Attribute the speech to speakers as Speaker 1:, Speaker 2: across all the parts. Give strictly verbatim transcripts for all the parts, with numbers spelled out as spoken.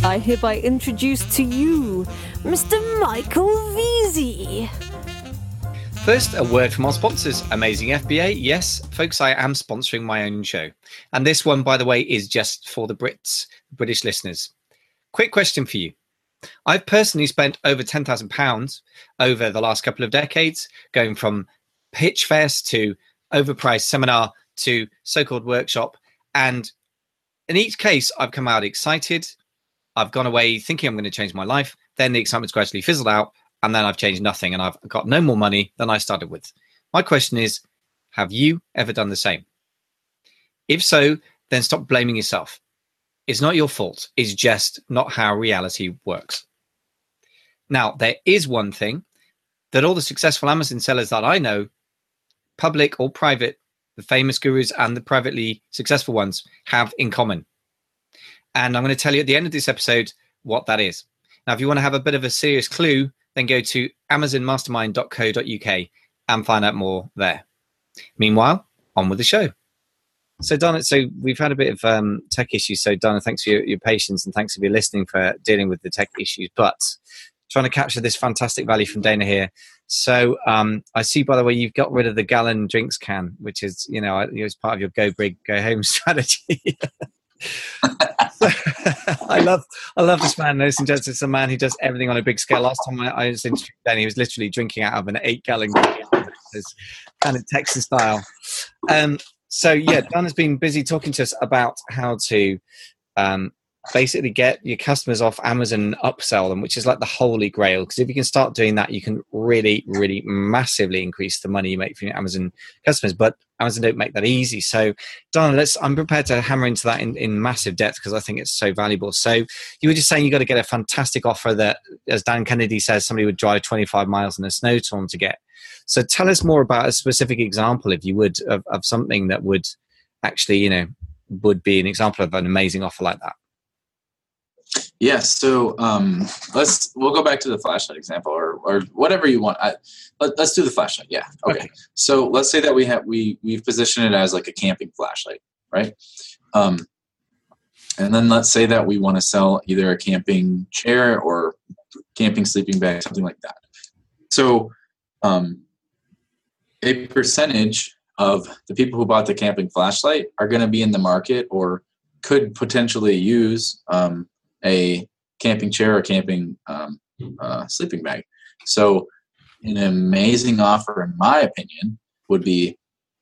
Speaker 1: I hereby introduce to you Mister Michael Veazey.
Speaker 2: First, a word from our sponsors, Amazing F B A. Yes, folks, I am sponsoring my own show. And this one, by the way, is just for the Brits, British listeners. Quick question for you. I've personally spent over ten thousand pounds over the last couple of decades, going from pitch fest to overpriced seminar to so-called workshop. And in each case, I've come out excited. I've gone away thinking I'm going to change my life. Then the excitement's gradually fizzled out. And then I've changed nothing and I've got no more money than I started with. My question is, have you ever done the same? If so, then stop blaming yourself. It's not your fault. It's just not how reality works. Now, there is one thing that all the successful Amazon sellers that I know, public or private, the famous gurus and the privately successful ones, have in common. And I'm going to tell you at the end of this episode what that is. Now, if you want to have a bit of a serious clue, then go to amazon mastermind dot co dot uk and find out more there. Meanwhile, on with the show. So, Donna, so we've had a bit of um, tech issues. So, Donna, thanks for your, your patience and thanks for your listening for dealing with the tech issues. But trying to capture this fantastic value from Dana here. So, um, I see, by the way, you've got rid of the gallon drinks can, which is, you know, it's part of your go big, go home strategy. I love I love this man, ladies and gents. It's a man who does everything on a big scale. Last time I, I was in Danny, he was literally drinking out of an eight gallon kind of Texas style. Um, so yeah, Dan has been busy talking to us about how to um, basically get your customers off Amazon and upsell them, which is like the holy grail. Because if you can start doing that, you can really, really massively increase the money you make from your Amazon customers. But Amazon don't make that easy. So, Donna, let's, I'm prepared to hammer into that in, in massive depth because I think it's so valuable. So you were just saying you got to get a fantastic offer that, as Dan Kennedy says, somebody would drive twenty-five miles in a snowstorm to get. So tell us more about a specific example, if you would, of, of something that would actually, you know, would be an example of an amazing offer like that.
Speaker 3: Yes. So um, let's we'll go back to the flashlight example, or or whatever you want. I, let, let's do the flashlight. Yeah. Okay. okay. So let's say that we have we we've positioned it as like a camping flashlight, right? Um, and then let's say that we want to sell either a camping chair or camping sleeping bag, something like that. So um, a percentage of the people who bought the camping flashlight are going to be in the market or could potentially use um, a camping chair or camping um, uh, sleeping bag. So an amazing offer, in my opinion, would be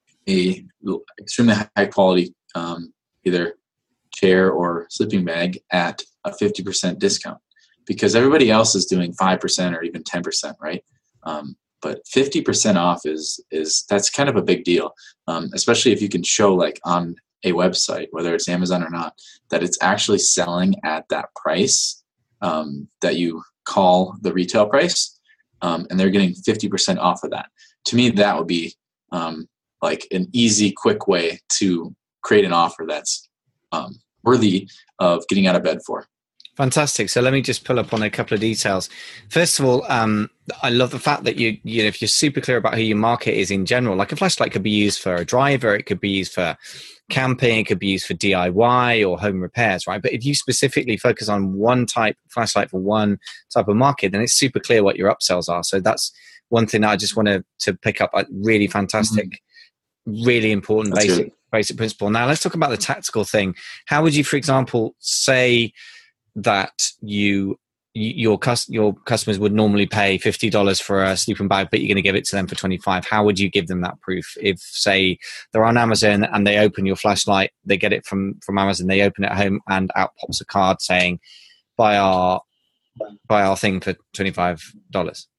Speaker 3: a extremely high quality um, either chair or sleeping bag at a fifty percent discount, because everybody else is doing five percent or even ten percent, right? Um, but fifty percent off is, is that's kind of a big deal, um, especially if you can show like on a website, whether it's Amazon or not, that it's actually selling at that price um, that you call the retail price, um, and they're getting fifty percent off of that. To me, that would be um, like an easy, quick way to create an offer that's um, worthy of getting out of bed for.
Speaker 2: Fantastic. So let me just pull up on a couple of details. First of all, um, I love the fact that you, you know, if you're super clear about who your market is in general, like a flashlight could be used for a driver, it could be used for camping, it could be used for D I Y or home repairs, right? But if you specifically focus on one type flashlight for one type of market, then it's super clear what your upsells are. So that's one thing that I just want to, to pick up. Like, really fantastic, mm-hmm. really important that's basic good. basic principle. Now let's talk about the tactical thing. How would you, for example, say that you your cus- your customers would normally pay fifty dollars for a sleeping bag, but you're going to give it to them for twenty-five dollars. How would you give them that proof? If, say, they're on Amazon and they open your flashlight, they get it from, from Amazon, they open it at home, and out pops a card saying, buy our, buy our thing for twenty-five dollars.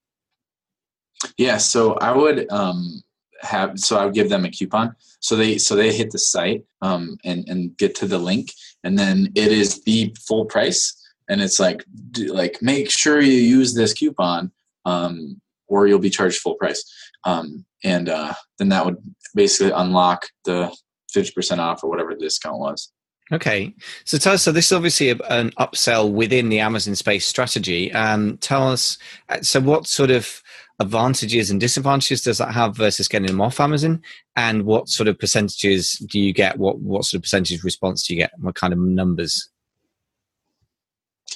Speaker 3: Yeah, so I would um, have, so I would give them a coupon. So they, so they hit the site um, and, and get to the link, and then it is the full price. And it's like, do, like, make sure you use this coupon um, or you'll be charged full price. Um, and uh, then that would basically unlock the fifty percent off or whatever the discount was.
Speaker 2: Okay. So tell us, so this is obviously a, an upsell within the Amazon space strategy. Um, tell us, so what sort of advantages and disadvantages does that have versus getting them off Amazon? And what sort of percentages do you get? What, what sort of percentage response do you get? What kind of numbers?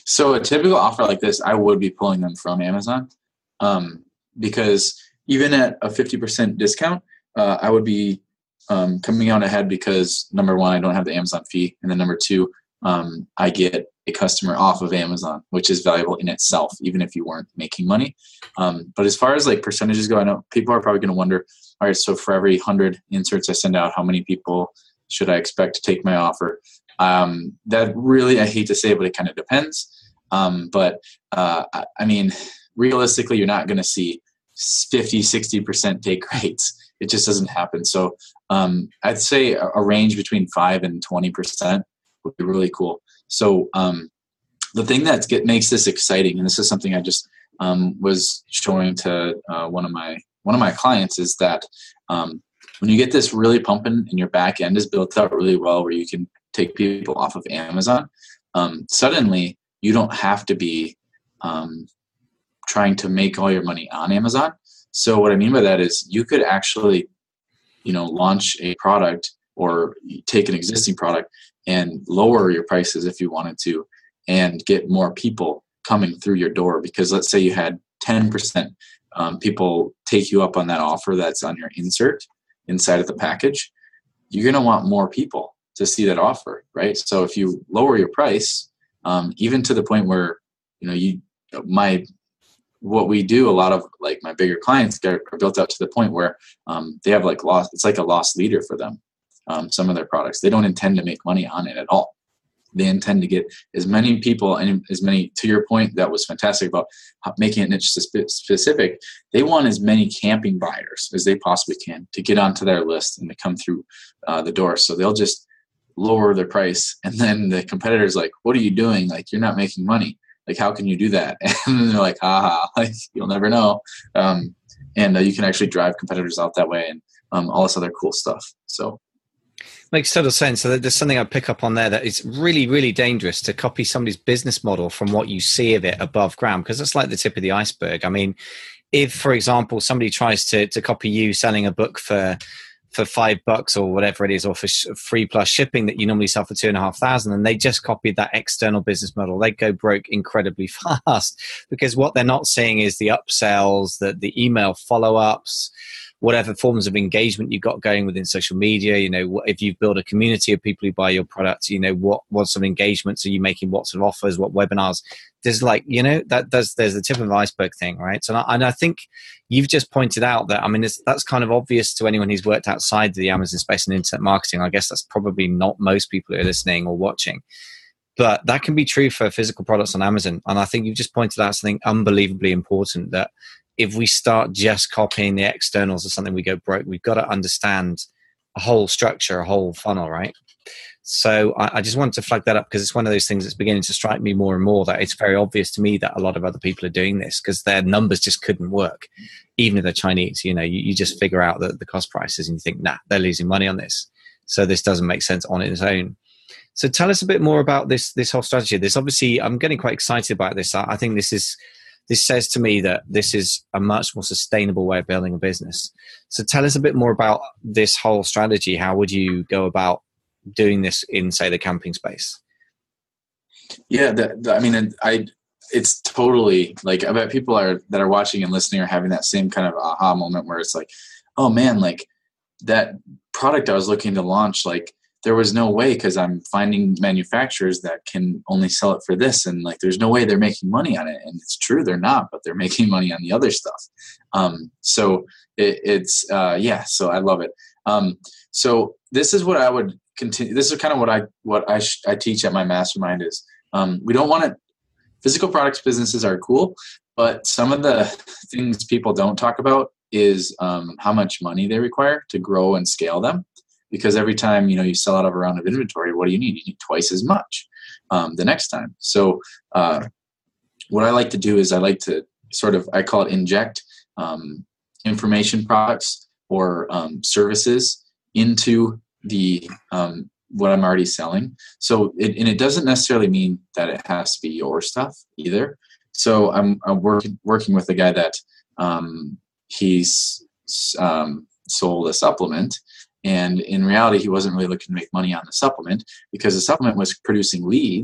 Speaker 3: So a typical offer like this, I would be pulling them from Amazon, um, because even at a fifty percent discount, uh, I would be um, coming out ahead because number one, I don't have the Amazon fee. And then number two, um, I get a customer off of Amazon, which is valuable in itself, even if you weren't making money. Um, but as far as like percentages go, I know people are probably going to wonder, all right, so for every hundred inserts I send out, how many people should I expect to take my offer? Um, that really, I hate to say it, but it kind of depends. Um, but uh, I, I mean, realistically, you're not going to see fifty, sixty percent take rates. It just doesn't happen. So um, I'd say a, a range between five and twenty percent would be really cool. So um, the thing that get, makes this exciting, and this is something I just um, was showing to uh, one of my one of my clients, is that um, when you get this really pumping and your back end is built out really well, where you can take people off of Amazon, um, suddenly you don't have to be um, trying to make all your money on Amazon. So what I mean by that is you could actually, you know, launch a product or take an existing product and lower your prices if you wanted to, and get more people coming through your door. Because let's say you had ten percent um, people take you up on that offer that's on your insert inside of the package, you're going to want more people to see that offer, right? So if you lower your price, um, even to the point where, you know, you, my, what we do, a lot of like my bigger clients get, are built out to the point where um, they have like lost, it's like a lost leader for them. Um, some of their products, they don't intend to make money on it at all. They intend to get as many people and as many, to your point, that was fantastic about making it niche specific. They want as many camping buyers as they possibly can to get onto their list and to come through uh, the door. So they'll just lower their price. And then the competitor's like, what are you doing? Like, you're not making money. Like, how can you do that? And then they're like, haha, like, you'll never know. Um, and uh, you can actually drive competitors out that way, and um, all this other cool stuff. So.
Speaker 2: Makes total sense. So there's something I pick up on there that is really, really dangerous to copy somebody's business model from what you see of it above ground, because it's like the tip of the iceberg. I mean, if, for example, somebody tries to to copy you selling a book for for five bucks or whatever it is, or for sh- free plus shipping that you normally sell for two and a half thousand, and they just copied that external business model, they go broke incredibly fast, because what they're not seeing is the upsells, the the email follow-ups, whatever forms of engagement you've got going within social media. You know, if you've built a community of people who buy your products, you know, what, what sort of engagements are you making? What sort of offers, what webinars? There's like, you know, that does, there's the tip of the iceberg thing, right? So, and I think you've just pointed out that, I mean, it's, that's kind of obvious to anyone who's worked outside the Amazon space and internet marketing. I guess that's probably not most people who are listening or watching, but that can be true for physical products on Amazon. And I think you've just pointed out something unbelievably important, that if we start just copying the externals or something, we go broke. We've got to understand a whole structure, a whole funnel, right? So I, I just wanted to flag that up, because it's one of those things that's beginning to strike me more and more, that it's very obvious to me that a lot of other people are doing this because their numbers just couldn't work. Even if they're Chinese, you know, you, you just figure out the, the cost prices and you think, nah, they're losing money on this. So this doesn't make sense on its own. So tell us a bit more about this, this whole strategy. This obviously, I'm getting quite excited about this. I, I think this is, This says to me that this is a much more sustainable way of building a business. So tell us a bit more about this whole strategy. How would you go about doing this in, say, the camping space?
Speaker 3: Yeah, the, the, I mean, I it's totally like, I bet people are that are watching and listening are having that same kind of aha moment where it's like, oh man, like that product I was looking to launch, like there was no way, because I'm finding manufacturers that can only sell it for this, and like there's no way they're making money on it. And it's true, they're not, but they're making money on the other stuff. Um, so it, it's uh, yeah, so I love it. Um, so this is what I would continue. This is kind of what I what I sh- I teach at my mastermind is um, we don't want to. Physical products businesses are cool, but some of the things people don't talk about is um, how much money they require to grow and scale them. Because every time, you know, you sell out of a round of inventory, what do you need? You need twice as much um, the next time. So uh, what I like to do is I like to sort of, I call it inject um, information products or um, services into the um, what I'm already selling. So, it, and it doesn't necessarily mean that it has to be your stuff either. So I'm, I'm working working with a guy that um, he's um, sold a supplement. And in reality, he wasn't really looking to make money on the supplement because the supplement was producing leads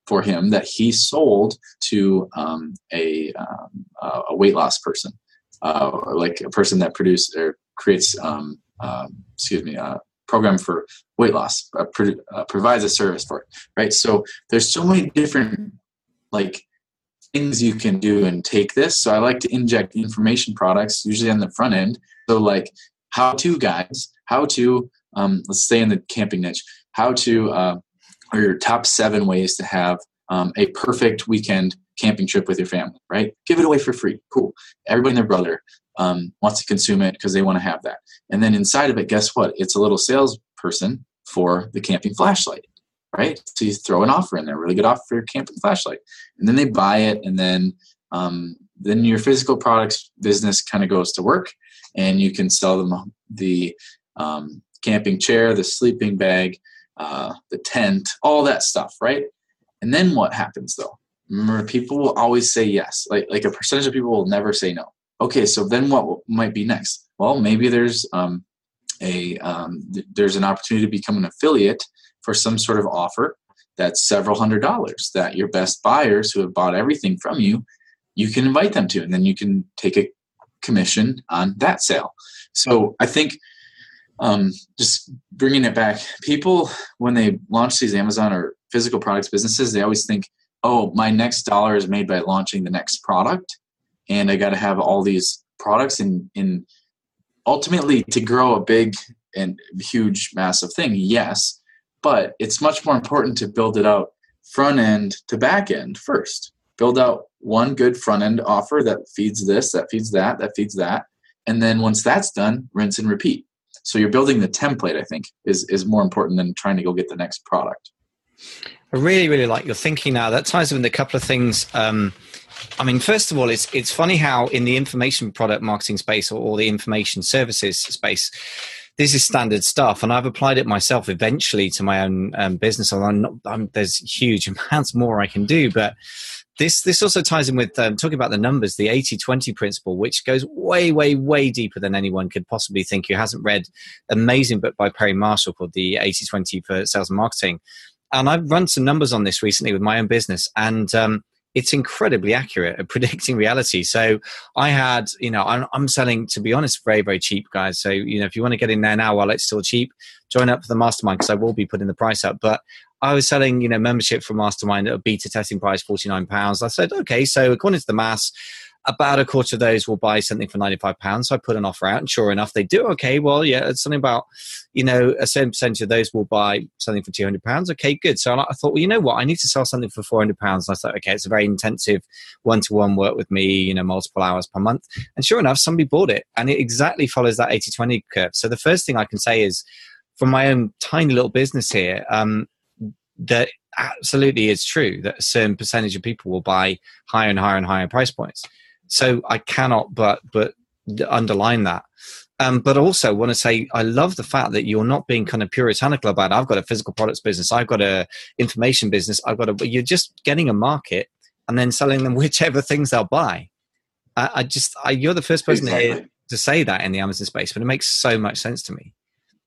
Speaker 3: for him that he sold to um, a um, a weight loss person, uh, or like a person that produces or creates um, um, excuse me a program for weight loss, uh, pro- uh, provides a service for it, right? So there's so many different like things you can do and take this. So I like to inject information products usually on the front end. So like how-to guides, how to um, let's stay in the camping niche, how to uh, or your top seven ways to have um, a perfect weekend camping trip with your family, right? Give it away for free. Cool. Everybody and their brother um, wants to consume it because they want to have that. And then inside of it, guess what? It's a little salesperson for the camping flashlight, right? So you throw an offer in there, really good offer for your camping flashlight. And then they buy it. And then, um, then your physical products business kind of goes to work, and you can sell them the um, camping chair, the sleeping bag, uh, the tent, all that stuff, right? And then what happens though? Remember, people will always say yes. Like, like a percentage of people will never say no. Okay, so then what might be next? Well, maybe there's um, a um, th- there's an opportunity to become an affiliate for some sort of offer that's several hundred dollars that your best buyers who have bought everything from you, you can invite them to, and then you can take a commission on that sale. So I think um, just bringing it back, people, when they launch these Amazon or physical products businesses, they always think, oh, my next dollar is made by launching the next product, and I got to have all these products in, in ultimately to grow a big and huge, massive thing. Yes, but it's much more important to build it out front end to back end first. Build out one good front end offer that feeds this, that feeds that, that feeds that. And then once that's done, rinse and repeat. So you're building the template, I think, is, is more important than trying to go get the next product.
Speaker 2: I really, really like your thinking now. That ties in with a couple of things. Um, I mean, first of all, it's it's funny how in the information product marketing space or, or the information services space, this is standard stuff. And I've applied it myself eventually to my own um, business. I'm not, I'm, there's huge amounts more I can do. But this this also ties in with um, talking about the numbers, the eighty twenty principle, which goes way, way, way deeper than anyone could possibly think. Who hasn't read an amazing book by Perry Marshall called The eighty twenty for Sales and Marketing. And I've run some numbers on this recently with my own business, and um, it's incredibly accurate at predicting reality. So I had, you know, I'm, I'm selling, to be honest, very, very cheap, guys. So, you know, if you want to get in there now while it's still cheap, join up for the mastermind, because I will be putting the price up. But I was selling, you know, membership for mastermind at a beta testing price, forty-nine pounds. I said, okay, so according to the maths, about a quarter of those will buy something for ninety-five pounds. So I put an offer out, and sure enough, they do. Okay, well, yeah, it's something about, you know, a certain percentage of those will buy something for two hundred pounds. Okay, good. So I thought, well, you know what? I need to sell something for four hundred pounds. And I thought, okay, it's a very intensive one-to-one work with me, you know, multiple hours per month. And sure enough, somebody bought it, and it exactly follows that eighty twenty curve. So the first thing I can say is, from my own tiny little business here, um, that absolutely is true that a certain percentage of people will buy higher and higher and higher price points. So I cannot but but underline that. Um, but also want to say I love the fact that you're not being kind of puritanical about it. I've got a physical products business. I've got a information business. I've got a. You're just getting a market and then selling them whichever things they'll buy. I, I just I, you're the first person
Speaker 3: Exactly.
Speaker 2: here to say that in the Amazon space, but it makes so much sense to me.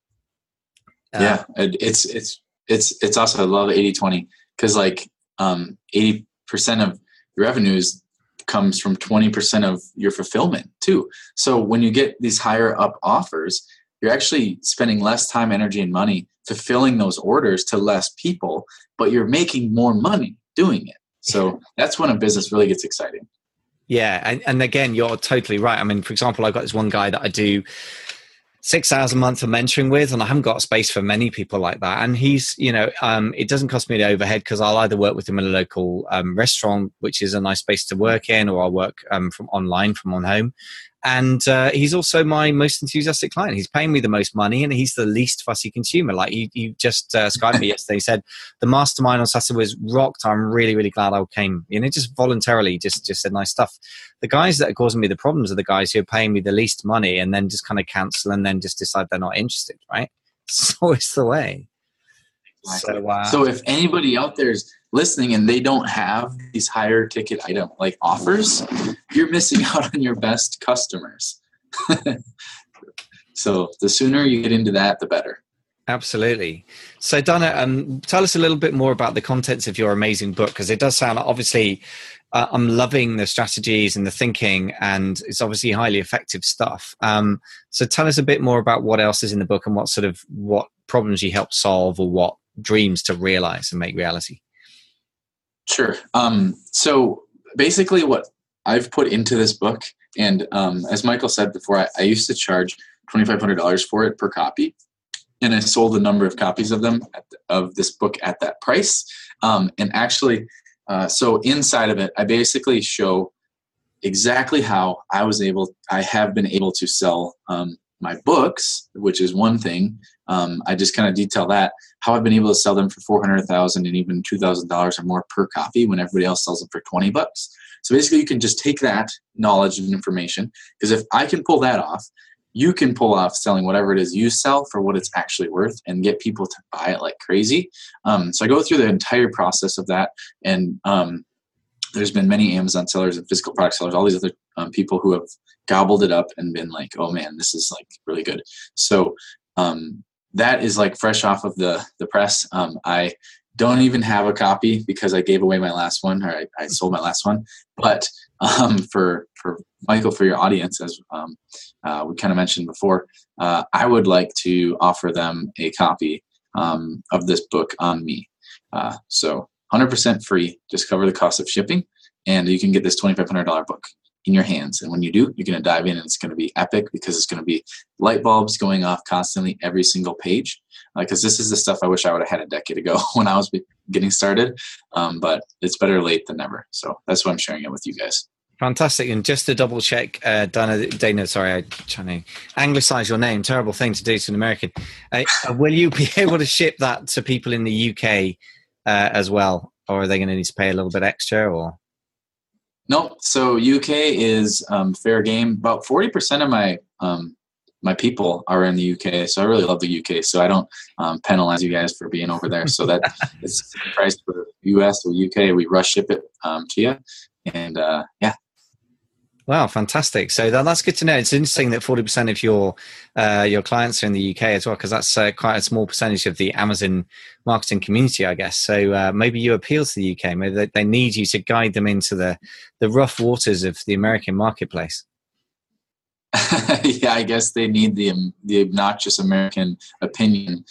Speaker 3: Uh, yeah, it's it's it's it's also I love eighty twenty because like um, eighty percent of your revenues comes from twenty percent of your fulfillment too. So when you get these higher up offers, you're actually spending less time, energy, and money fulfilling those orders to less people, but you're making more money doing it. So that's when a business really gets exciting.
Speaker 2: Yeah. And, and again, you're totally right. I mean, for example, I've got this one guy that I do six hours a month of mentoring with, and I haven't got space for many people like that. And he's, you know, um, it doesn't cost me the overhead because I'll either work with him in a local um, restaurant, which is a nice space to work in, or I'll work um, from online from on home. And uh, he's also my most enthusiastic client. He's paying me the most money, and he's the least fussy consumer. Like you, you just uh, Skyped me yesterday. He said the mastermind on Saturday was rocked. I'm really, really glad I came. You know, just voluntarily, just just said nice stuff. The guys that are causing me the problems are the guys who are paying me the least money and then just kind of cancel and then just decide they're not interested. Right? So it's the way.
Speaker 3: Exactly.
Speaker 2: So, uh,
Speaker 3: so if anybody out there is listening and they don't have these higher ticket item like offers, you're missing out on your best customers. So the sooner you get into that, the better.
Speaker 2: Absolutely. So, Donna, um, tell us a little bit more about the contents of your amazing book, because it does sound obviously. Uh, I'm loving the strategies and the thinking, and it's obviously highly effective stuff. Um, so, tell us a bit more about what else is in the book and what sort of what problems you help solve, or what dreams to realize and make reality.
Speaker 3: Sure. Um, so, basically, what I've put into this book, and um, as Michael said before, I, I used to charge twenty-five hundred dollars for it per copy. And I sold a number of copies of them at the, of this book at that price. Um, and actually, uh, so inside of it, I basically show exactly how I was able, I have been able to sell um, my books, which is one thing. Um, I just kind of detail that, how I've been able to sell them for four hundred thousand dollars and even two thousand dollars or more per copy when everybody else sells them for twenty bucks. So basically, you can just take that knowledge and information, because if I can pull that off, you can pull off selling whatever it is you sell for what it's actually worth and get people to buy it like crazy. Um, so I go through the entire process of that. And um, there's been many Amazon sellers and physical product sellers, all these other um, people who have gobbled it up and been like, oh man, this is like really good. So um, that is like fresh off of the, the press. Um, I don't even have a copy because I gave away my last one, or I, I sold my last one. But um, for, for Michael, for your audience, as um, uh, we kind of mentioned before, uh, I would like to offer them a copy um, of this book on me. Uh, so one hundred percent free, just cover the cost of shipping, and you can get this twenty-five hundred dollars book in your hands. And when you do, you're going to dive in, and it's going to be epic, because it's going to be light bulbs going off constantly every single page. Because uh, this is the stuff I wish I would have had a decade ago when I was getting started. Um, but it's better late than never. So that's why I'm sharing it with you guys.
Speaker 2: Fantastic. And just to double check, uh, Dana, Dana, sorry, I'm trying to anglicize your name. Terrible thing to do to an American. Uh, will you be able to ship that to people in the U K uh, as well? Or are they going to need to pay a little bit extra? Or
Speaker 3: No. So U K is um, fair game. About forty percent of my um, my people are in the U K. So I really love the U K. So I don't um, penalize you guys for being over there. So that it's the price for U S or U K. We rush ship it um, to you. And uh, yeah.
Speaker 2: Wow, fantastic! So that, that's good to know. It's interesting that forty percent of your uh, your clients are in the U K as well, because that's uh, quite a small percentage of the Amazon marketing community, I guess. So uh, maybe you appeal to the U K. Maybe they, they need you to guide them into the the rough waters of the American marketplace.
Speaker 3: Yeah, I guess they need the um, the obnoxious American opinion.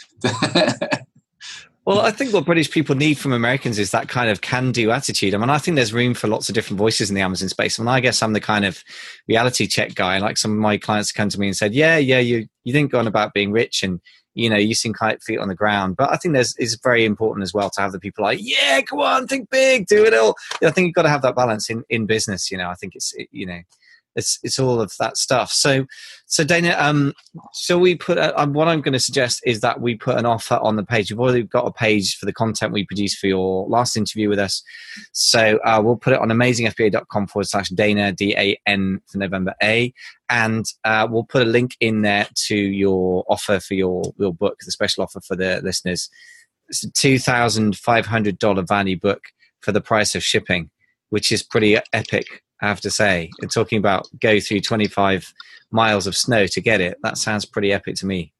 Speaker 2: Well, I think what British people need from Americans is that kind of can-do attitude. I mean, I think there's room for lots of different voices in the Amazon space. I mean, I guess I'm the kind of reality check guy. Like some of my clients come to me and said, yeah, yeah, you, you didn't go on about being rich and, you know, you seem quite feet on the ground. But I think there's it's very important as well to have the people like, yeah, come on, think big, do it all. I think you've got to have that balance in, in business. You know, I think it's, it, you know, It's it's all of that stuff. So, so Dana, um, so we put a, um, what I'm going to suggest is that we put an offer on the page. We've already got a page for the content we produced for your last interview with us. So uh, we'll put it on amazingfba.com forward slash Dana, D A N for November A. And uh, we'll put a link in there to your offer for your, your book, the special offer for the listeners. It's a two thousand five hundred dollars value book for the price of shipping, which is pretty epic, I have to say. And talking about go through twenty-five miles of snow to get it, that sounds pretty epic to me.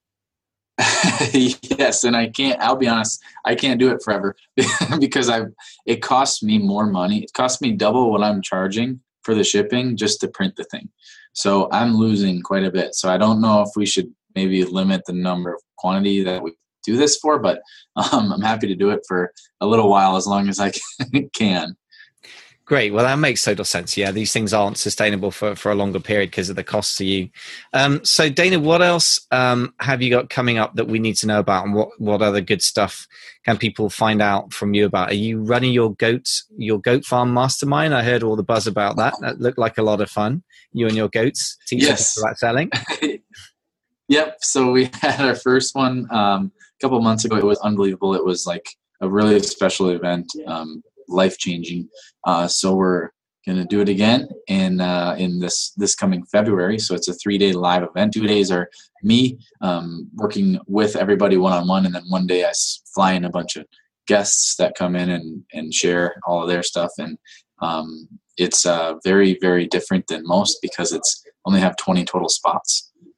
Speaker 3: Yes, and I can't, I'll be honest, I can't do it forever because I've, it costs me more money. It costs me double what I'm charging for the shipping just to print the thing. So I'm losing quite a bit. So I don't know if we should maybe limit the number of quantity that we do this for, but um, I'm happy to do it for a little while as long as I can.
Speaker 2: Great. Well, that makes total sense. Yeah, these things aren't sustainable for, for a longer period because of the costs to you. Um, so, Dana, what else um, have you got coming up that we need to know about, and what, what other good stuff can people find out from you about? Are you running your goats, your goat farm mastermind? I heard all the buzz about that. That looked like a lot of fun. You and your goats teaching
Speaker 3: yes.
Speaker 2: about selling.
Speaker 3: Yep. So we had our first one um, a couple of months ago. It was unbelievable. It was like a really special event. Um, life-changing. Uh, so we're going to do it again in uh, in this this coming February. So it's a three-day live event. Two days are me um, working with everybody one-on-one, and then one day I fly in a bunch of guests that come in and, and share all of their stuff. And um, it's uh, very, very different than most because it's only have twenty total spots.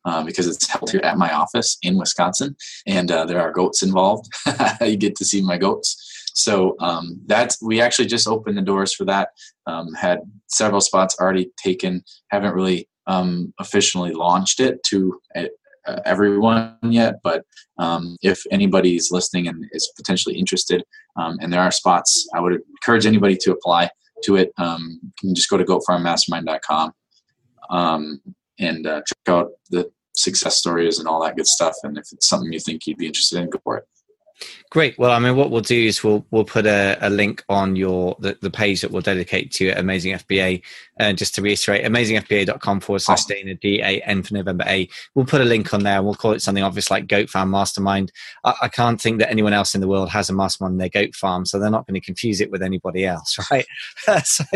Speaker 3: um, because it's held here at my office in Wisconsin, and uh, there are goats involved. You get to see my goats. So um, that's, we actually just opened the doors for that. Um, had several spots already taken. Haven't really um, officially launched it to uh, everyone yet, but um, if anybody's listening and is potentially interested, um, and there are spots, I would encourage anybody to apply to it. Um, you can just go to goat farm mastermind dot com um, and uh, check out the success stories and all that good stuff. And if it's something you think you'd be interested in, go for it.
Speaker 2: Great. Well, I mean, what we'll do is we'll we'll put a, a link on your the, the page that we'll dedicate to Amazing F B A. And uh, just to reiterate, amazing f b a dot com forward slash Dana, D A N for November A. We'll put a link on there. We'll call it something obvious like Goat Farm Mastermind. I, I can't think that anyone else in the world has a mastermind in their goat farm, so they're not going to confuse it with anybody else, right? So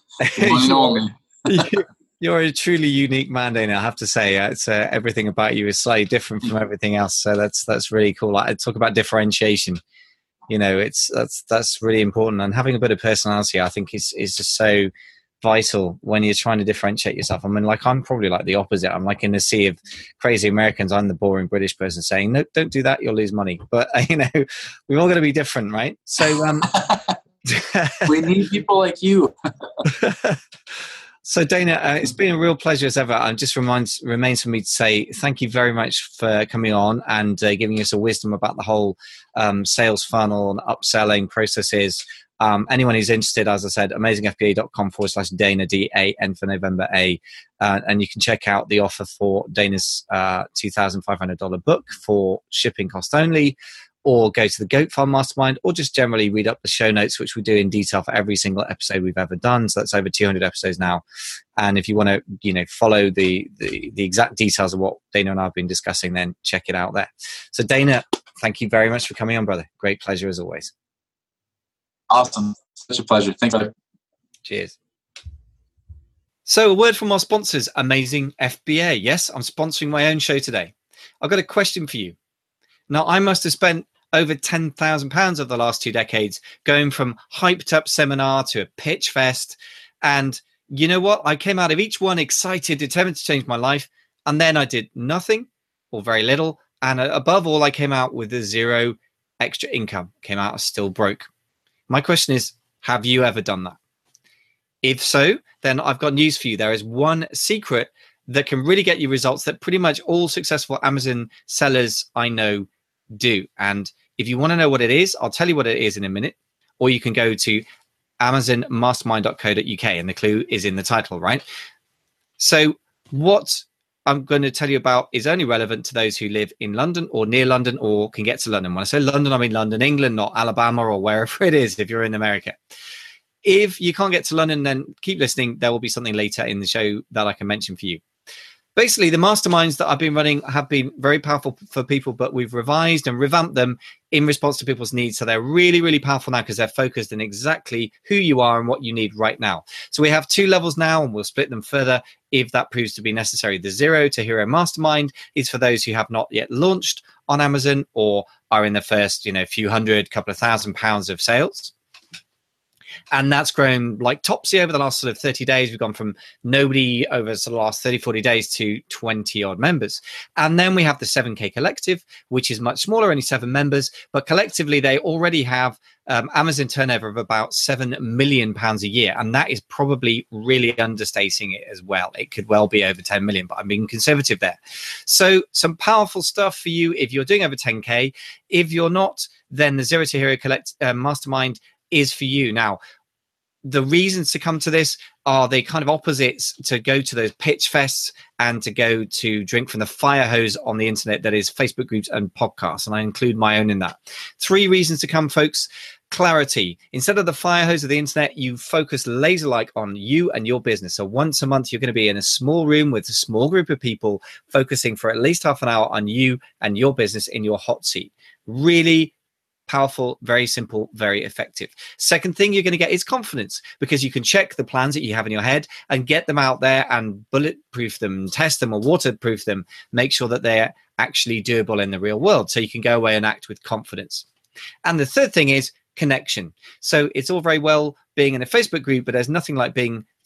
Speaker 2: you're a truly unique man, Dana, I have to say. Uh, it's uh, everything about you is slightly different from everything else, so that's that's really cool. I talk about differentiation. You know, it's that's that's really important, and having a bit of personality, I think, is is just so vital when you're trying to differentiate yourself. I mean, like, I'm probably like the opposite. I'm like in a sea of crazy Americans. I'm the boring British person saying, no, don't do that, you'll lose money. But uh, you know, we're all going to be different, right? So um,
Speaker 3: we need people like you.
Speaker 2: So Dana, uh, it's been a real pleasure as ever. And just reminds remains for me to say thank you very much for coming on and uh, giving us a wisdom about the whole um, sales funnel and upselling processes. Um, anyone who's interested, as I said, amazing f b a dot com forward slash Dana, D A N for November A. Uh, and you can check out the offer for Dana's uh, two thousand five hundred dollars book for shipping cost only, or go to the Goat Farm Mastermind, or just generally read up the show notes, which we do in detail for every single episode we've ever done. So that's over two hundred episodes now. And if you want to, you know, follow the, the, the exact details of what Dana and I have been discussing, then check it out there. So Dana, thank you very much for coming on, brother. Great pleasure as always.
Speaker 3: Awesome. Such a pleasure. Thanks, brother.
Speaker 2: Cheers. So a word from our sponsors, Amazing F B A. Yes, I'm sponsoring my own show today. I've got a question for you. Now, I must have spent over ten thousand pounds over the last two decades going from hyped up seminar to a pitch fest. And you know what? I came out of each one excited, determined to change my life. And then I did nothing or very little. And above all, I came out with a zero extra income, came out still broke. My question is, have you ever done that? If so, then I've got news for you. There is one secret that can really get you results that pretty much all successful Amazon sellers I know do. And if you want to know what it is, I'll tell you what it is in a minute, or you can go to amazon mastermind dot co dot u k, and the clue is in the title, right? So what I'm going to tell you about is only relevant to those who live in London or near London or can get to London. When I say London, I mean London, England, not Alabama or wherever it is if you're in America. If you can't get to London, then keep listening. There will be something later in the show that I can mention for you. Basically, the masterminds that I've been running have been very powerful for people, but we've revised and revamped them in response to people's needs. So they're really, really powerful now because they're focused on exactly who you are and what you need right now. So we have two levels now, and we'll split them further if that proves to be necessary. The Zero to Hero Mastermind is for those who have not yet launched on Amazon or are in the first, you know, few hundred, couple of thousand pounds of sales. And that's grown like topsy over the last sort of thirty days. We've gone from nobody over sort of the last thirty, forty days to twenty odd members. And then we have the seven K Collective, which is much smaller, only seven members. But collectively, they already have um, Amazon turnover of about seven million pounds a year. And that is probably really understating it as well. It could well be over ten million, but I'm being conservative there. So some powerful stuff for you if you're doing over ten K. If you're not, then the Zero to Hero Collect uh, Mastermind is for you. Now, the reasons to come to this are they kind of opposites to go to those pitch fests and to go to drink from the fire hose on the internet that is Facebook groups and podcasts. And I include my own in that. Three reasons to come, folks. Clarity. Instead of the fire hose of the internet, you focus laser-like on you and your business. So once a month, you're going to be in a small room with a small group of people focusing for at least half an hour on you and your business in your hot seat. Really powerful, very simple, very effective. Second thing you're going to get is confidence, because you can check the plans that you have in your head and get them out there and bulletproof them, test them or waterproof them, make sure that they're actually doable in the real world. So you can go away and act with confidence. And the third thing is connection. So it's all very well being in a Facebook group, but there's nothing like being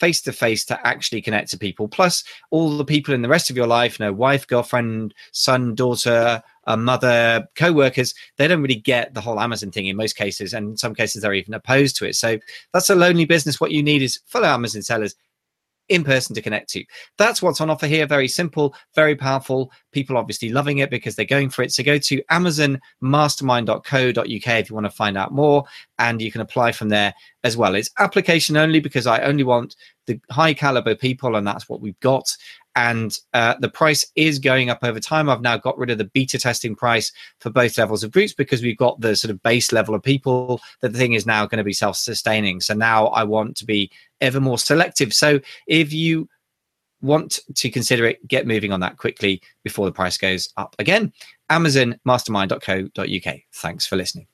Speaker 2: face to face to actually connect to people. Plus, all the people in the rest of your life, you know, wife, girlfriend, son, daughter, a mother, co-workers, they don't really get the whole Amazon thing in most cases. And in some cases, they're even opposed to it. So that's a lonely business. What you need is fellow Amazon sellers in person to connect to. That's what's on offer here. Very simple, very powerful. People obviously loving it because they're going for it. So go to amazon mastermind dot co dot U K if you want to find out more, and you can apply from there as well. It's application only because I only want the high caliber people, and that's what we've got. And uh, the price is going up over time. I've now got rid of the beta testing price for both levels of groups because we've got the sort of base level of people. That the thing is now going to be self-sustaining. So now I want to be ever more selective. So if you want to consider it, get moving on that quickly before the price goes up again. amazon mastermind dot co dot U K. Thanks for listening.